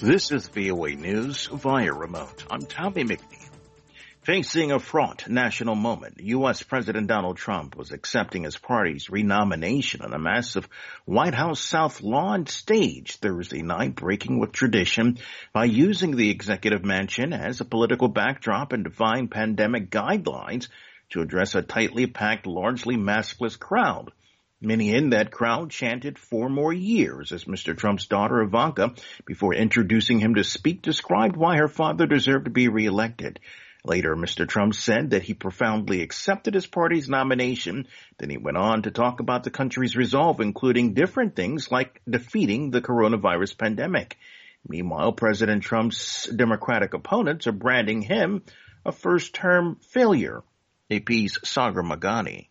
This is VOA News via remote. I'm Tommy McNeil. Facing a fraught national moment, U.S. President Donald Trump was accepting his party's renomination on a massive White House South Lawn stage Thursday night, breaking with tradition by using the executive mansion as a political backdrop and defying pandemic guidelines to address a tightly packed, largely maskless crowd. Many in that crowd chanted 4 more years as Mr. Trump's daughter Ivanka, before introducing him to speak, described why her father deserved to be reelected. Later, Mr. Trump said that he profoundly accepted his party's nomination. Then he went on to talk about the country's resolve, including different things like defeating the coronavirus pandemic. Meanwhile, President Trump's Democratic opponents are branding him a first-term failure. AP's Sagar Magani.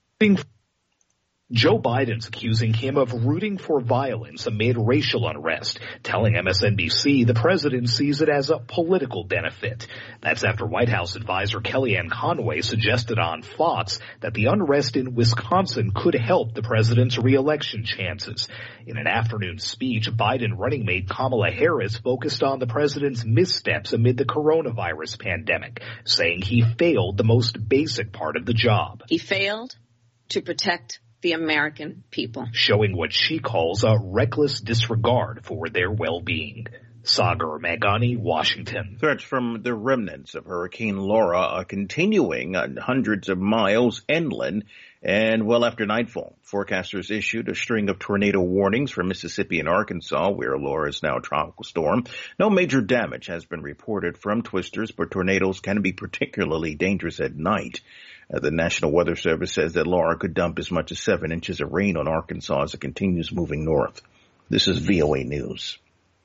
Joe Biden's accusing him of rooting for violence amid racial unrest, telling MSNBC the president sees it as a political benefit. That's after White House advisor Kellyanne Conway suggested on Fox that the unrest in Wisconsin could help the president's re-election chances. In an afternoon speech, Biden running mate Kamala Harris focused on the president's missteps amid the coronavirus pandemic, saying he failed the most basic part of the job. He failed to protect the American people, showing what she calls a reckless disregard for their well-being. Sagar Magani, Washington. Threats from the remnants of Hurricane Laura are continuing hundreds of miles inland and well after nightfall. Forecasters issued a string of tornado warnings for Mississippi and Arkansas, where Laura is now a tropical storm. No major damage has been reported from twisters, but tornadoes can be particularly dangerous at night. The National Weather Service says that Laura could dump as much as 7 inches of rain on Arkansas as it continues moving north. This is VOA News.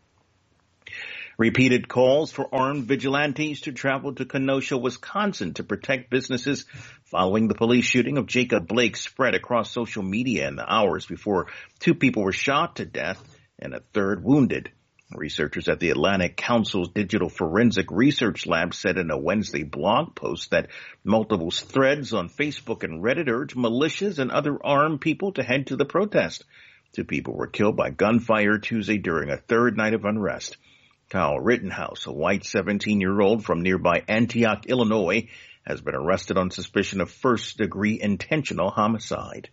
Repeated calls for armed vigilantes to travel to Kenosha, Wisconsin to protect businesses following the police shooting of Jacob Blake spread across social media in the hours before 2 people were shot to death and a third wounded. Researchers at the Atlantic Council's Digital Forensic Research Lab said in a Wednesday blog post that multiple threads on Facebook and Reddit urged militias and other armed people to head to the protest. 2 people were killed by gunfire Tuesday during a third night of unrest. Kyle Rittenhouse, a white 17-year-old from nearby Antioch, Illinois, has been arrested on suspicion of first-degree intentional homicide.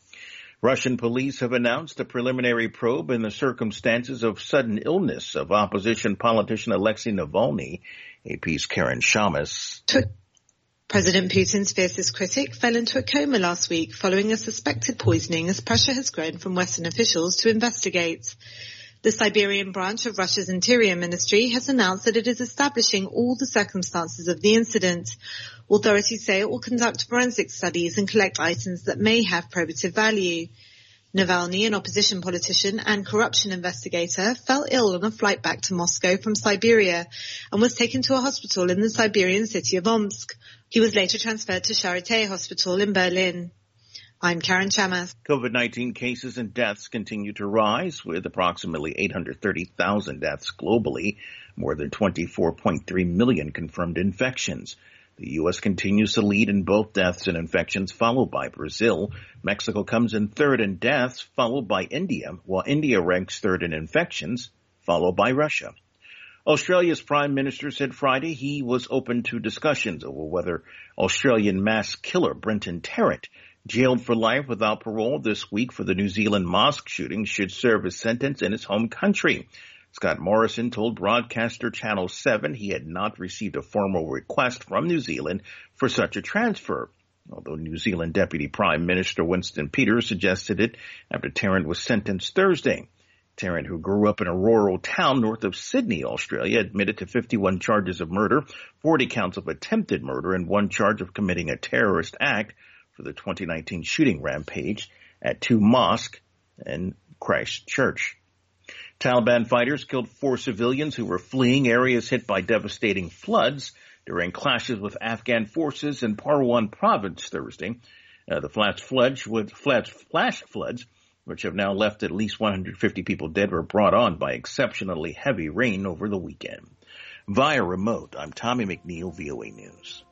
Russian police have announced a preliminary probe in the circumstances of sudden illness of opposition politician Alexei Navalny. AP's Karen Shamas. President Putin's fiercest critic fell into a coma last week following a suspected poisoning as pressure has grown from Western officials to investigate. The Siberian branch of Russia's Interior Ministry has announced that it is establishing all the circumstances of the incident. Authorities say it will conduct forensic studies and collect items that may have probative value. Navalny, an opposition politician and corruption investigator, fell ill on a flight back to Moscow from Siberia and was taken to a hospital in the Siberian city of Omsk. He was later transferred to Charité Hospital in Berlin. I'm Karen Chamas. COVID-19 cases and deaths continue to rise, with approximately 830,000 deaths globally, more than 24.3 million confirmed infections. The U.S. continues to lead in both deaths and infections, followed by Brazil. Mexico comes in third in deaths, followed by India, while India ranks third in infections, followed by Russia. Australia's Prime Minister said Friday he was open to discussions over whether Australian mass killer Brenton Tarrant, jailed for life without parole this week for the New Zealand mosque shooting, should serve his sentence in his home country. Scott Morrison told broadcaster Channel 7 he had not received a formal request from New Zealand for such a transfer, although New Zealand Deputy Prime Minister Winston Peters suggested it after Tarrant was sentenced Thursday. Tarrant, who grew up in a rural town north of Sydney, Australia, admitted to 51 charges of murder, 40 counts of attempted murder, and 1 charge of committing a terrorist act for the 2019 shooting rampage at 2 mosques and Christchurch. Taliban fighters killed 4 civilians who were fleeing areas hit by devastating floods during clashes with Afghan forces in Parwan province Thursday. The flash floods, which have now left at least 150 people dead, were brought on by exceptionally heavy rain over the weekend. Via remote, I'm Tommy McNeil, VOA News.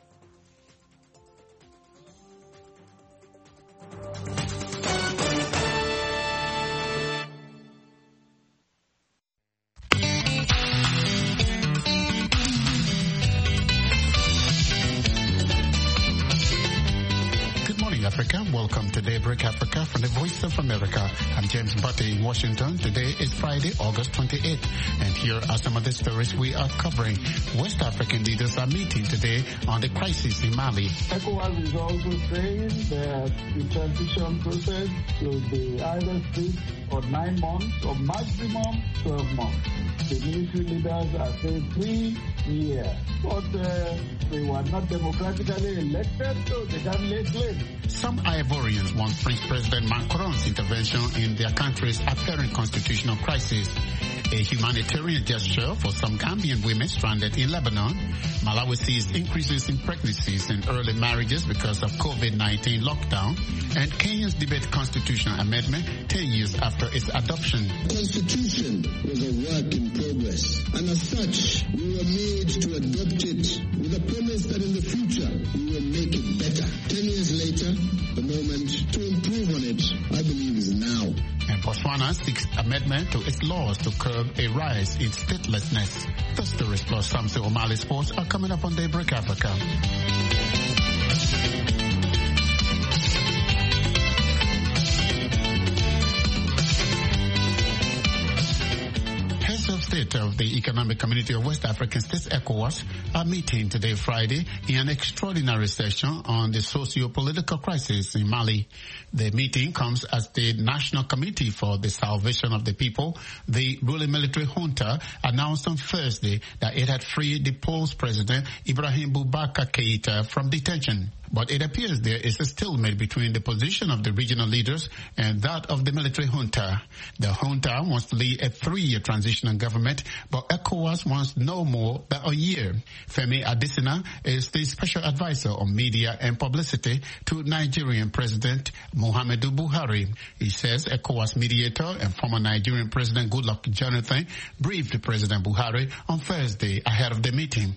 Daybreak Africa from the Voice of America. I'm James Butte in Washington. Today is Friday, August 28th, and here are some of the stories we are covering. West African leaders are meeting today on the crisis in Mali. ECOWAS is also saying that the transition process will be either 6 or 9 months or maximum 12 months. The military leaders are saying 3 years, but they were not democratically elected, so they can't lay claim. Some Ivorians want French President Macron's intervention in their country's apparent constitutional crisis. A humanitarian gesture for some Gambian women stranded in Lebanon. Malawi sees increases in pregnancies and early marriages because of COVID-19 lockdown. And Kenya's debate constitutional amendment 10 years after its adoption. The Constitution was a work in progress, and as such, we were made to adopt it with a promise that in the future we will make it better. 10 years later, the moment to improve on it, I believe, is now. And Botswana seeks amendment to its laws to curb a rise in statelessness. The stories plus Samson O'Malley Sports are coming up on Daybreak Africa. State of the Economic Community of West African States, ECOWAS, are meeting today, Friday, in an extraordinary session on the socio-political crisis in Mali. The meeting comes as the National Committee for the Salvation of the People, the ruling military junta, announced on Thursday that it had freed the deposed President Ibrahim Boubacar Keïta from detention. But it appears there is a stalemate between the position of the regional leaders and that of the military junta. The junta wants to lead a 3-year transitional government, but ECOWAS wants no more than a year. Femi Adesina is the special advisor on media and publicity to Nigerian President Muhammadu Buhari. He says ECOWAS mediator and former Nigerian President Goodluck Jonathan briefed President Buhari on Thursday ahead of the meeting.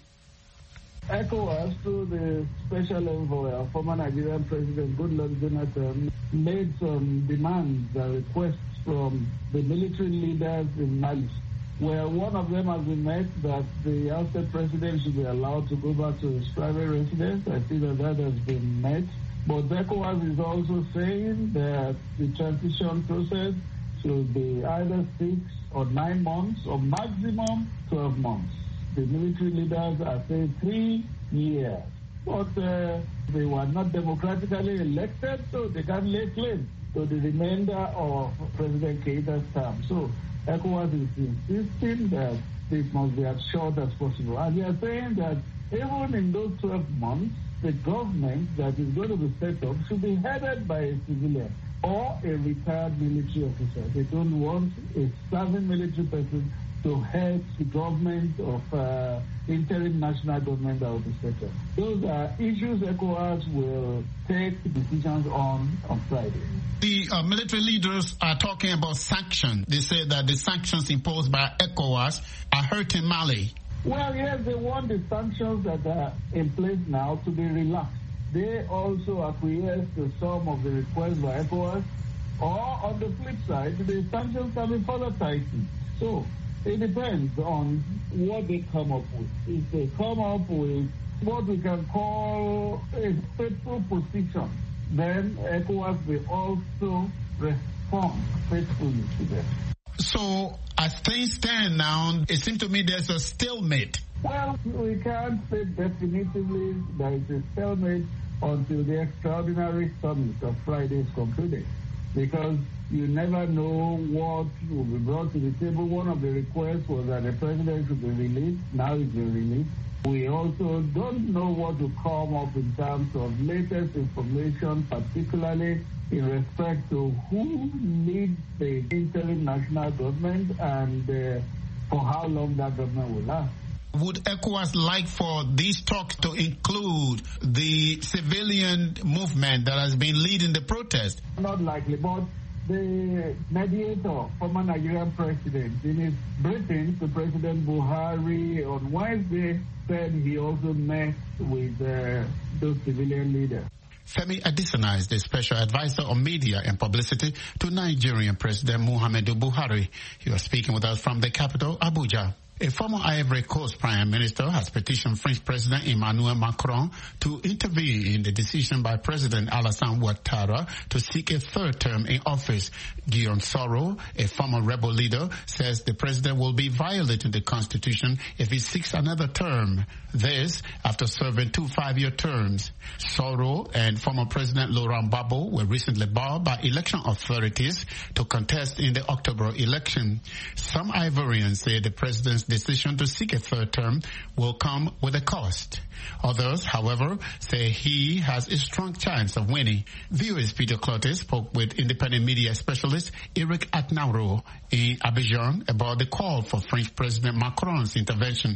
ECOWAS, through the special envoy, former Nigerian President Goodluck Jonathan, made some demands and requests from the military leaders in Mali, where one of them has been met, that the ousted president should be allowed to go back to his private residence. I see that that has been met. But ECOWAS is also saying that the transition process should be either 6 or 9 months or maximum 12 months. The military leaders are saying 3 years, but they were not democratically elected, so they can't lay claim to the remainder of President Keïta's term. So ECOWAS is insisting that this must be as short as possible. And they are saying that even in those 12 months, the government that is going to be set up should be headed by a civilian or a retired military officer. They don't want a serving military person to head the government of interim national government that will be set up. Those are issues ECOWAS will take decisions on Friday. The military leaders are talking about sanctions. They say that the sanctions imposed by ECOWAS are hurting Mali. Well, yes, they want the sanctions that are in place now to be relaxed. They also acquiesce to some of the requests by ECOWAS, or on the flip side, the sanctions can be further tightened. So it depends on what they come up with. If they come up with what we can call a faithful position, then ECOWAS will also respond faithfully to them. So, as things stand now, it seems to me there's a stalemate. Well, we can't say definitively there is a stalemate until the extraordinary summit of Friday is concluded, because you never know what will be brought to the table. One of the requests was that the president should be released. Now he's been released. We also don't know what will come up in terms of latest information, particularly in respect to who leads the interim national government and for how long that government will last. Would ECOWAS like for these talks to include the civilian movement that has been leading the protest? Not likely, but the mediator, former Nigerian president, in his briefing to President Buhari on Wednesday, said he also met with those civilian leaders. Femi Adesina is the special advisor on media and publicity to Nigerian President Muhammadu Buhari. He was speaking with us from the capital, Abuja. A former Ivory Coast Prime Minister has petitioned French President Emmanuel Macron to intervene in the decision by President Alassane Ouattara to seek a third term in office. Guillaume Soro, a former rebel leader, says the president will be violating the constitution if he seeks another term. This after serving 2 5-year terms. Soro and former President Laurent Gbagbo were recently barred by election authorities to contest in the October election. Some Ivorians say the president's decision to seek a third term will come with a cost. Others, however, say he has a strong chance of winning. VOA's Peter Clotet spoke with independent media specialist Eric Atnauro in Abidjan about the call for French President Macron's intervention.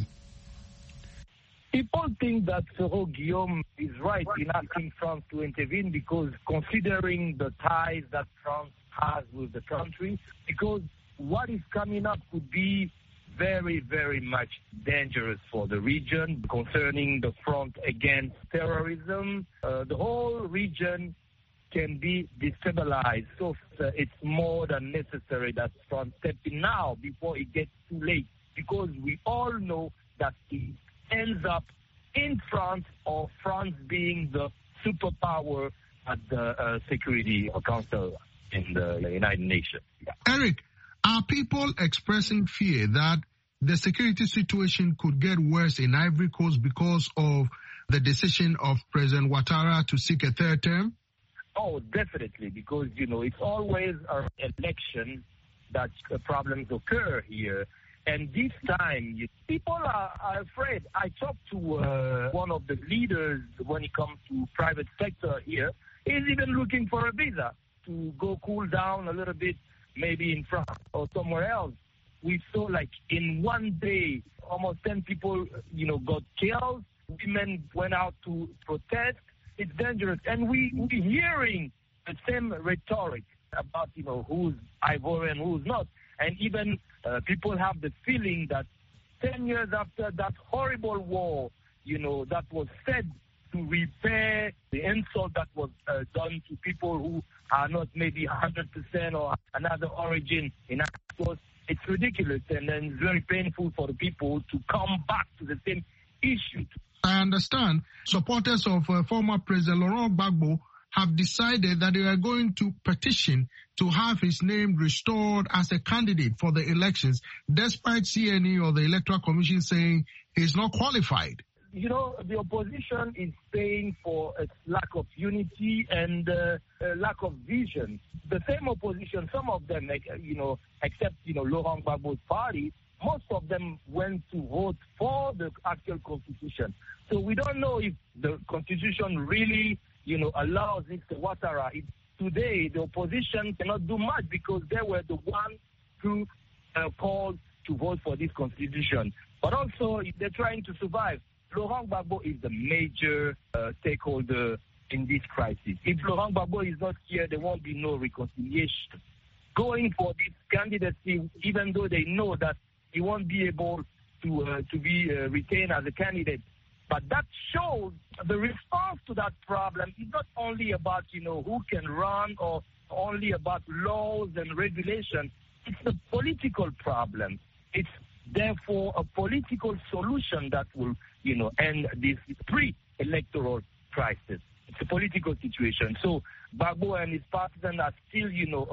People think that Soro Guillaume is right in asking France to intervene because considering the ties that France has with the country, because what is coming up could be very, very much dangerous for the region concerning the front against terrorism. The whole region can be destabilized. So it's more than necessary that France step in now before it gets too late, because we all know that it ends up in France or France being the superpower at the Security Council in the United Nations. Yeah. Eric, are people expressing fear that the security situation could get worse in Ivory Coast because of the decision of President Ouattara to seek a third term? Oh, definitely, because, it's always an election that problems occur here. And this time, people are afraid. I talked to one of the leaders when it comes to private sector here. He's even looking for a visa to go cool down a little bit, maybe in France or somewhere else. We saw like in one day, almost 10 people, got killed. Women went out to protest. It's dangerous. And we're hearing the same rhetoric about, who's Ivorian, who's not. And even people have the feeling that 10 years after that horrible war, that was said to repair the insult that was done to people who are not maybe 100% or another origin in Africa. It's ridiculous, and then it's very painful for the people to come back to the same issue. I understand supporters of former President Laurent Gbagbo have decided that they are going to petition to have his name restored as a candidate for the elections, despite CNE or the Electoral Commission saying he's not qualified. The opposition is saying for a lack of unity and a lack of vision. The same opposition, some of them, except, Laurent Gbagbo's party, most of them went to vote for the actual constitution. So we don't know if the constitution really, allows Mr. Ouattara. Today, the opposition cannot do much because they were the ones who called to vote for this constitution. But also, they're trying to survive. Laurent Gbagbo is the major stakeholder in this crisis. If Laurent Gbagbo is not here, there won't be no reconciliation. Going for this candidacy, even though they know that he won't be able to be retained as a candidate. But that shows the response to that problem is not only about, who can run or only about laws and regulations. It's a political problem. It's therefore a political solution that will, end this pre-electoral crisis. It's a political situation. So Gbagbo and his partisans are still,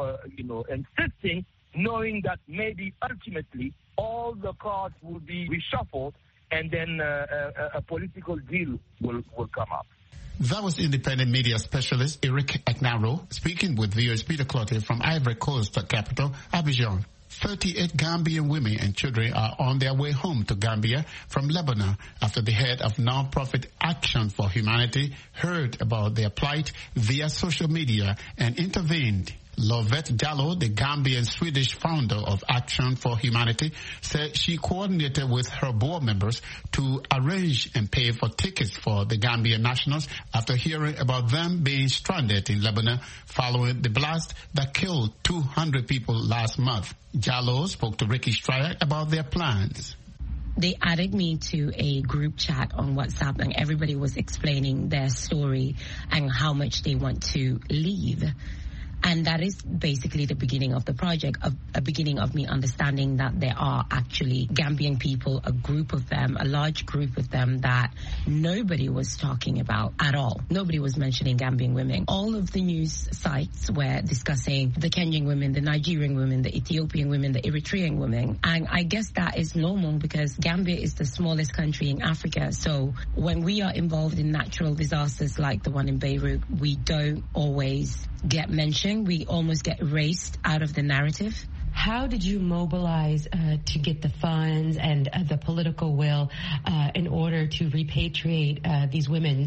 insisting, knowing that maybe ultimately all the cards will be reshuffled and then a political deal will come up. That was independent media specialist Eric Atnauro speaking with VOA's Peter Clotet from Ivory Coast capital, Abidjan. 38 Gambian women and children are on their way home to Gambia from Lebanon after the head of non-profit Action for Humanity heard about their plight via social media and intervened. Lovette Diallo, the Gambian Swedish founder of Action for Humanity, said she coordinated with her board members to arrange and pay for tickets for the Gambian nationals after hearing about them being stranded in Lebanon following the blast that killed 200 people last month. Diallo spoke to Ricky Stryer about their plans. They added me to a group chat on WhatsApp and everybody was explaining their story and how much they want to leave. And that is basically the beginning of the project, a beginning of me understanding that there are actually Gambian people, a group of them, a large group of them that nobody was talking about at all. Nobody was mentioning Gambian women. All of the news sites were discussing the Kenyan women, the Nigerian women, the Ethiopian women, the Eritrean women. And I guess that is normal because Gambia is the smallest country in Africa. So when we are involved in natural disasters like the one in Beirut, we don't always get mentioned. We almost get erased out of the narrative. How did you mobilize to get the funds and the political will in order to repatriate these women?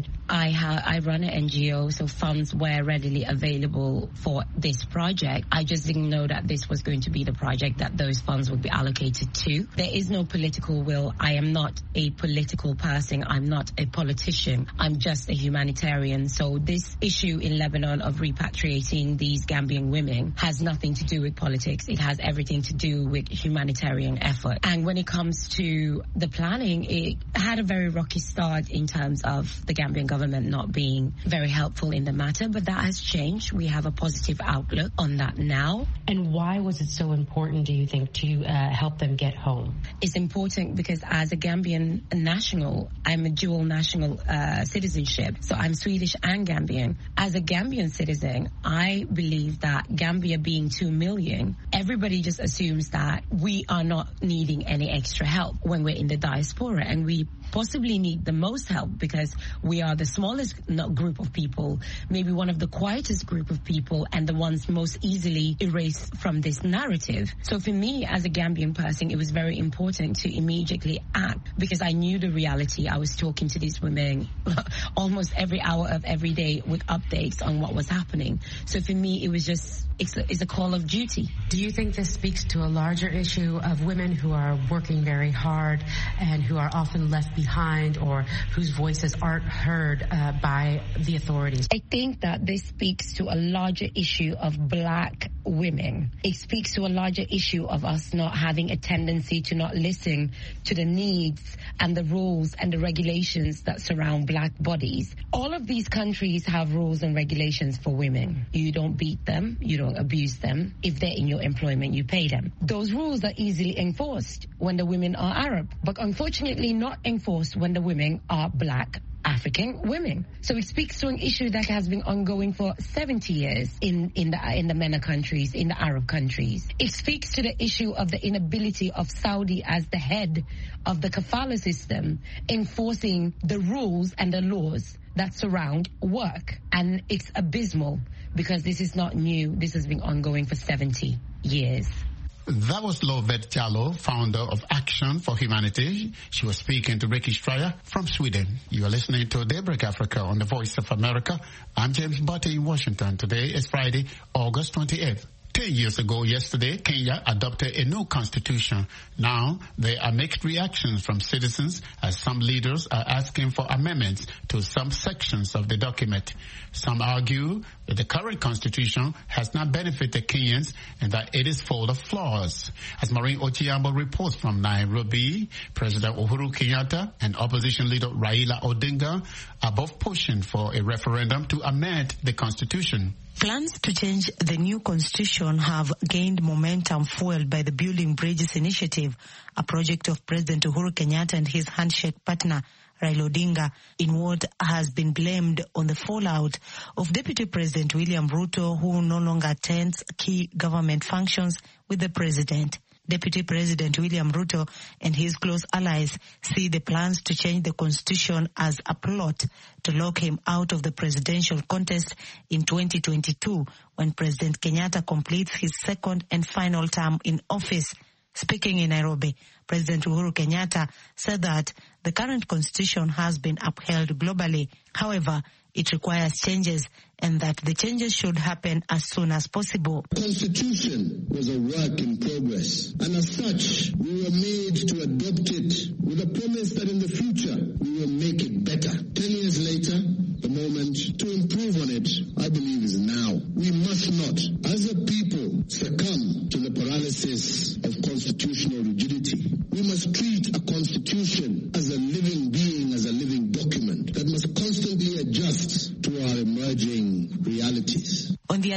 I run an NGO, so funds were readily available for this project. I just didn't know that this was going to be the project that those funds would be allocated to. There is no political will. I am not a political person. I'm not a politician. I'm just a humanitarian. So this issue in Lebanon of repatriating these Gambian women has nothing to do with politics. It has everything to do with humanitarian effort. And when it comes to the planning, it had a very rocky start in terms of the Gambian government not being very helpful in the matter, but that has changed. We have a positive outlook on that now. And why was it so important, do you think, to help them get home? It's important because as a Gambian national, I'm a dual national citizenship, so I'm Swedish and Gambian. As a Gambian citizen, I believe that Gambia being 2 million, everybody just assumes that we are not needing any extra help when we're in the diaspora, and we possibly need the most help because we are the smallest group of people, maybe one of the quietest group of people, and the ones most easily erased from this narrative. So for me, as a Gambian person, it was very important to immediately act because I knew the reality. I was talking to these women almost every hour of every day with updates on what was happening. So for me, it was just, it's a call of duty. Do you think this speaks to a larger issue of women who are working very hard and who are often left behind or whose voices aren't heard by the authorities? I think that this speaks to a larger issue of Black women. It speaks to a larger issue of us not having a tendency to not listen to the needs and the rules and the regulations that surround Black bodies. All of these countries have rules and regulations for women. You don't beat them, you don't abuse them. If they're in your employment, you pay them. Those rules are easily enforced when the women are Arab, but unfortunately not enforced when the women are Black African women. So it speaks to an issue that has been ongoing for 70 years in the MENA countries, in the Arab countries. It speaks to the issue of the inability of Saudi as the head of the kafala system enforcing the rules and the laws that surround work. And it's abysmal because this is not new. This has been ongoing for 70 years. That was Lovette Jallow, founder of Action for Humanity. She was speaking to Ricky Stryer from Sweden. You are listening to Daybreak Africa on the Voice of America. I'm James Butte in Washington. Today is Friday, August 28th. 10 years ago yesterday, Kenya adopted a new constitution. Now, there are mixed reactions from citizens as some leaders are asking for amendments to some sections of the document. Some argue that the current constitution has not benefited Kenyans and that it is full of flaws. As Maureen Ochiambo reports from Nairobi, President Uhuru Kenyatta and opposition leader Raila Odinga are both pushing for a referendum to amend the constitution. Plans to change the new constitution have gained momentum fueled by the Building Bridges initiative, a project of President Uhuru Kenyatta and his handshake partner Raila Odinga, in what has been blamed on the fallout of Deputy President William Ruto, who no longer attends key government functions with the president. Deputy President William Ruto and his close allies see the plans to change the constitution as a plot to lock him out of the presidential contest in 2022 when President Kenyatta completes his second and final term in office. Speaking in Nairobi, President Uhuru Kenyatta said that the current constitution has been upheld globally. However, it requires changes and that the changes should happen as soon as possible. The Constitution was a work in progress, and as such, we were made to adopt it with a promise that in the future we will make it better. 10 years later, the moment to improve on it, I believe, is now. We must not, as a people, succumb to the paralysis of constitutional rigidity. We must treat a constitution as a living being, as a living document that must constantly adjust to our emerging realities. On the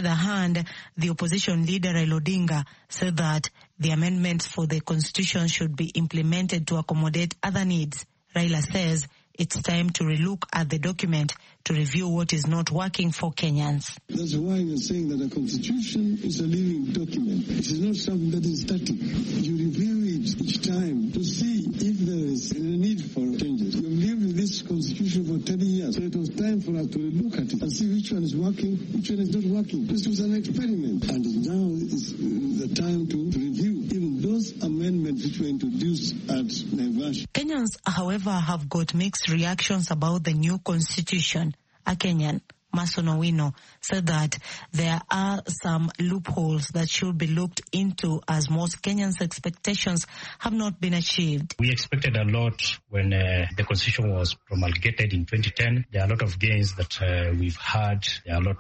other hand, the opposition leader Raila Odinga said that the amendments for the constitution should be implemented to accommodate other needs. Raila says it's time to relook at the document to review what is not working for Kenyans. That's why we're saying that a constitution is a living document. It is not something that is static. You review it each time to see if there is a need for changes. We've lived with this constitution for 10 years, so it was time for us to look at it and see which one is working, which one is not working. This was an experiment, and now is the time to review even those amendments which were introduced at Naivasha. Kenyans, however, have got mixed reactions about the new constitution. A Kenyan, Mason Owino, said that there are some loopholes that should be looked into as most Kenyans' expectations have not been achieved. We expected a lot when the constitution was promulgated in 2010. There are a lot of gains that we've had. There are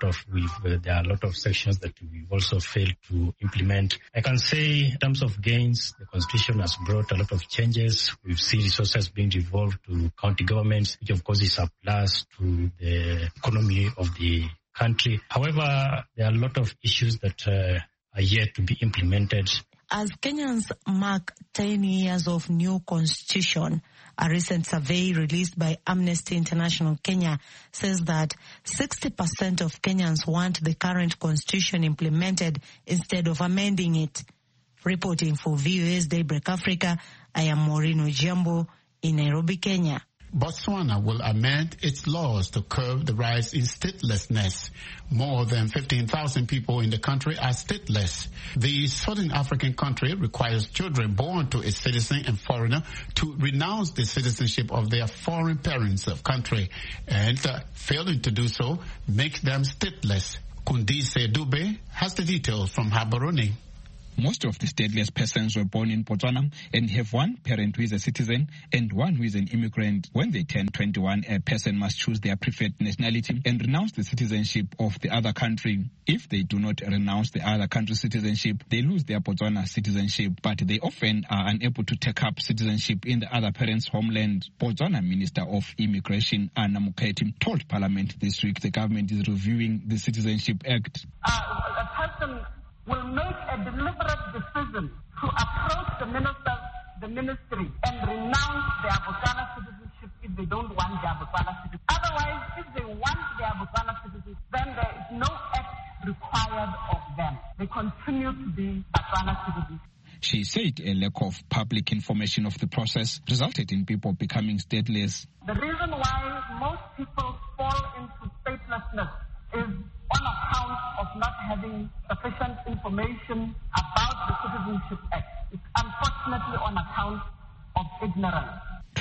a lot of sections that we've also failed to implement. I can say in terms of gains, the constitution has brought a lot of changes. We've seen resources being devolved to county governments, which of course is a plus to the economy of the country. However, there are a lot of issues that are yet to be implemented. As Kenyans mark 10 years of new constitution, a recent survey released by Amnesty International Kenya says that 60% of Kenyans want the current constitution implemented instead of amending it. Reporting for VOA's Daybreak Africa, I am Maureen Ojambo in Nairobi, Kenya. Botswana will amend its laws to curb the rise in statelessness. More than 15,000 people in the country are stateless. The Southern African country requires children born to a citizen and foreigner to renounce the citizenship of their foreign parents of country, and failing to do so, make them stateless. Kundise Dube has the details from Gaborone. Most of the stateless persons were born in Botswana and have one parent who is a citizen and one who is an immigrant. When they turn 21, a person must choose their preferred nationality and renounce the citizenship of the other country. If they do not renounce the other country's citizenship, they lose their Botswana citizenship, but they often are unable to take up citizenship in the other parent's homeland. Botswana Minister of Immigration, Anna Muketi, told Parliament this week the government is reviewing the Citizenship Act. A person will make a deliberate decision to approach the ministry and renounce their Botswana citizenship if they don't want their Botswana citizenship. Otherwise, if they want their Botswana citizenship, then there is no act required of them. They continue to be Botswana citizens. She said a lack of public information of the process resulted in people becoming stateless. The reason why most people fall into statelessness is on account of not having sufficient information about the Citizenship Act. It's unfortunately on account of ignorance.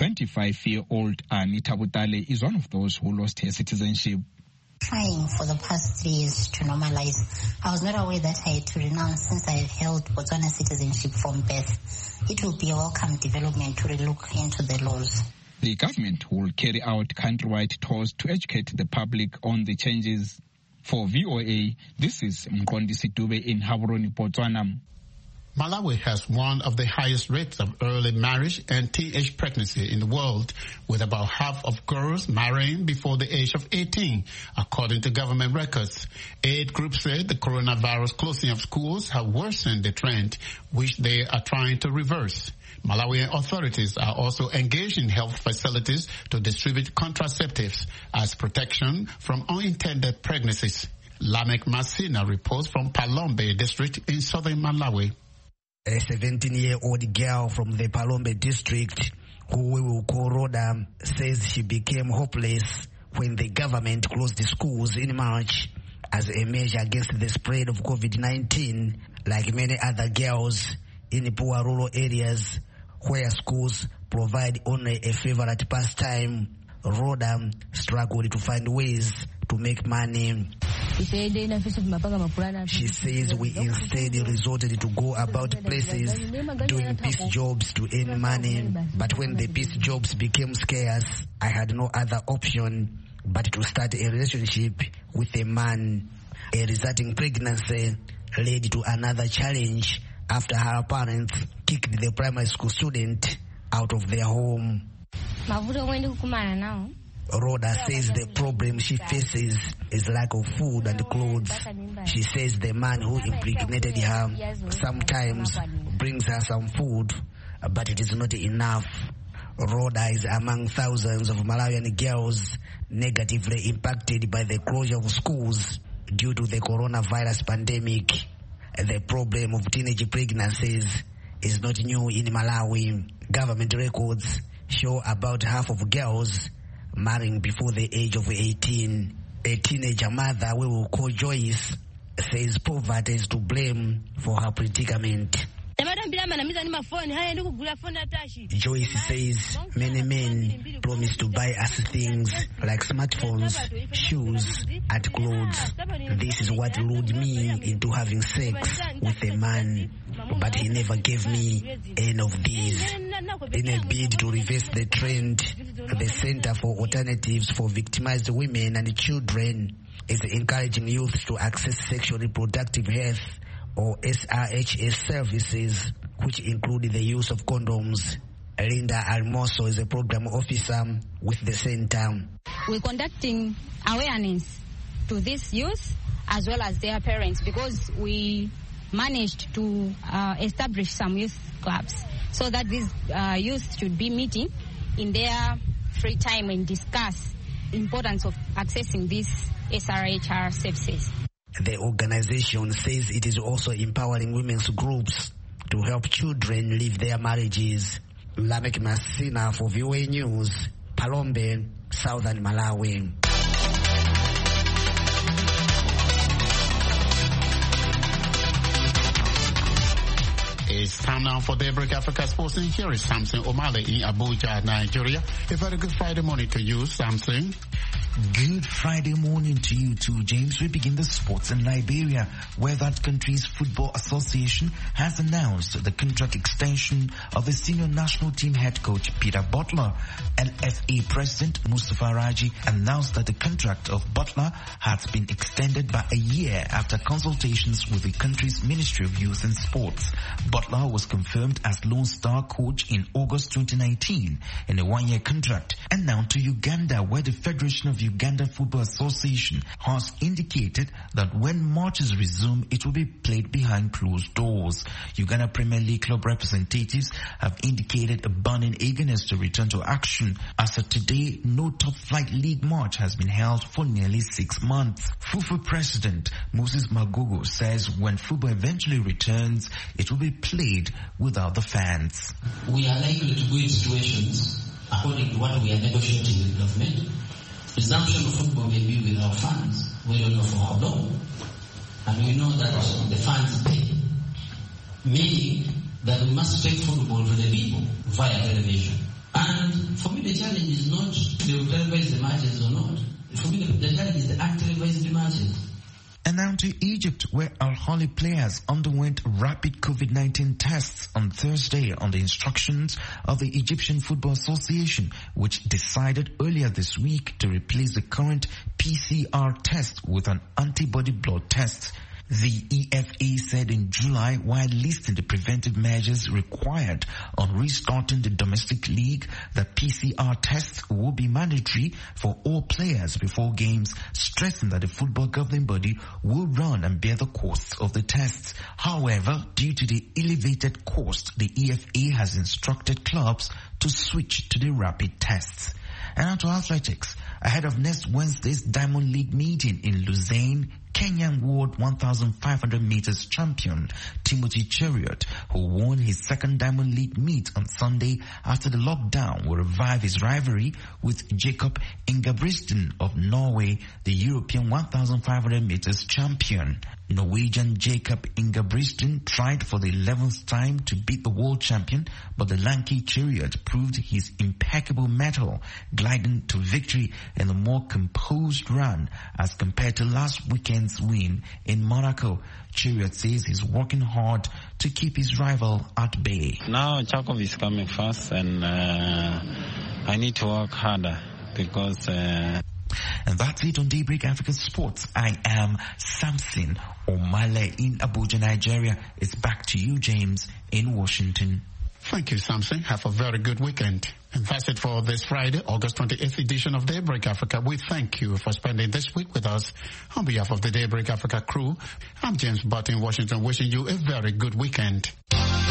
25-year-old Anita Butale is one of those who lost her citizenship. Trying for the past 3 years to normalize. I was not aware that I had to renounce since I have held Botswana citizenship from birth. It will be a welcome development to relook into the laws. The government will carry out countrywide tours to educate the public on the changes. For VOA, this is Mkondisi Dube in Gaborone, Botswana. Malawi has one of the highest rates of early marriage and teenage pregnancy in the world, with about half of girls marrying before the age of 18, according to government records. Aid groups said the coronavirus closing of schools have worsened the trend, which they are trying to reverse. Malawian authorities are also engaged in health facilities to distribute contraceptives as protection from unintended pregnancies. Lamek Masina reports from Palombe district in southern Malawi. A 17-year-old girl from the Palombe district, who we will call Rhoda, says she became hopeless when the government closed the schools in March as a measure against the spread of COVID-19. Like many other girls in poor rural areas where schools provide only a favorite pastime, Rhoda struggled to find ways to make money. She says we instead resorted to go about places doing piece jobs to earn money. But when the piece jobs became scarce, I had no other option but to start a relationship with a man. A resulting pregnancy led to another challenge after her parents kicked the primary school student out of their home. Rhoda says the problem she faces is lack of food and clothes. She says the man who impregnated her sometimes brings her some food, but it is not enough. Rhoda is among thousands of Malawian girls negatively impacted by the closure of schools due to the coronavirus pandemic. The problem of teenage pregnancies is not new in Malawi. Government records show about half of girls marrying before the age of 18. A teenager mother we will call Joyce says poverty is to blame for her predicament. Joyce says many men promise to buy us things like smartphones, shoes, and clothes. This is what lured me into having sex with a man, but he never gave me any of these. In a bid to reverse the trend, the Center for Alternatives for Victimized Women and Children is encouraging youth to access sexual reproductive health or SRHS services, which include the use of condoms. Linda Almoso is a program officer with the center. We're conducting awareness to these youth as well as their parents, because we managed to establish some youth clubs so that these youth should be meeting in their free time and discuss the importance of accessing these SRHR services. The organization says it is also empowering women's groups to help children leave their marriages. Lamek Masina for VOA News, Palombe, Southern Malawi. It's time now for Daybreak Africa Sports, and here is Samson Omale in Abuja, Nigeria. A very good Friday morning to you, Samson. Good Friday morning to you too, James. We begin the sports in Liberia, where that country's football association has announced the contract extension of the senior national team head coach Peter Butler. LFA President Mustafa Raji announced that the contract of Butler has been extended by a year after consultations with the country's Ministry of Youth and Sports. Butler was confirmed as Lone Star coach in August 2019 in a one-year contract. And now to Uganda, where the Federation of Uganda Football Association has indicated that when matches resume, it will be played behind closed doors. Uganda Premier League club representatives have indicated a burning eagerness to return to action. As of today, no top flight league match has been held for nearly 6 months. FUFA President Moses Magogo says when football eventually returns, it will be played without the fans. We are likely to go in situations, according to what we are negotiating with government. Resumption of football may be with our fans. We don't know for how long. And we know that the fans pay. Meaning that we must take football to the people via television. And for me the challenge is not they will televise the matches or not. For me the challenge is the untelevised matches. And now to Egypt, where Al Ahly players underwent rapid COVID-19 tests on Thursday on the instructions of the Egyptian Football Association, which decided earlier this week to replace the current PCR test with an antibody blood test. The EFA said in July, while listing the preventive measures required on restarting the domestic league, that PCR tests will be mandatory for all players before games, stressing that the football governing body will run and bear the costs of the tests. However, due to the elevated cost, the EFA has instructed clubs to switch to the rapid tests. And now to athletics. Ahead of next Wednesday's Diamond League meeting in Lausanne, Kenyan World 1,500 meters champion Timothy Cheruiyot, who won his second Diamond League meet on Sunday after the lockdown, will revive his rivalry with Jakob Ingebrigtsen of Norway, the European 1,500 meters champion. Norwegian Jakob Ingebrigtsen tried for the 11th time to beat the world champion, but the lanky Cheruiyot proved his impeccable mettle, gliding to victory in a more composed run as compared to last weekend's win in Monaco. Cheruiyot says he's working hard to keep his rival at bay. Now Jakob is coming fast and I need to work harder because... And that's it on Daybreak Africa Sports. I am Samson Omale in Abuja, Nigeria. It's back to you, James, in Washington. Thank you, Samson. Have a very good weekend. And that's it for this Friday, August 28th edition of Daybreak Africa. We thank you for spending this week with us. On behalf of the Daybreak Africa crew, I'm James Butt in Washington, wishing you a very good weekend.